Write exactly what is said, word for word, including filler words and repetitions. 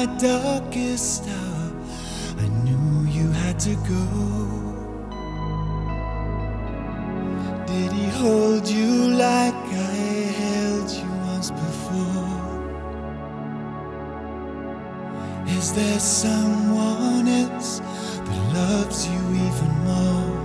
my darkest hour, I knew you had to go. Did he hold you like I held you once before? Is there someone else that loves you even more?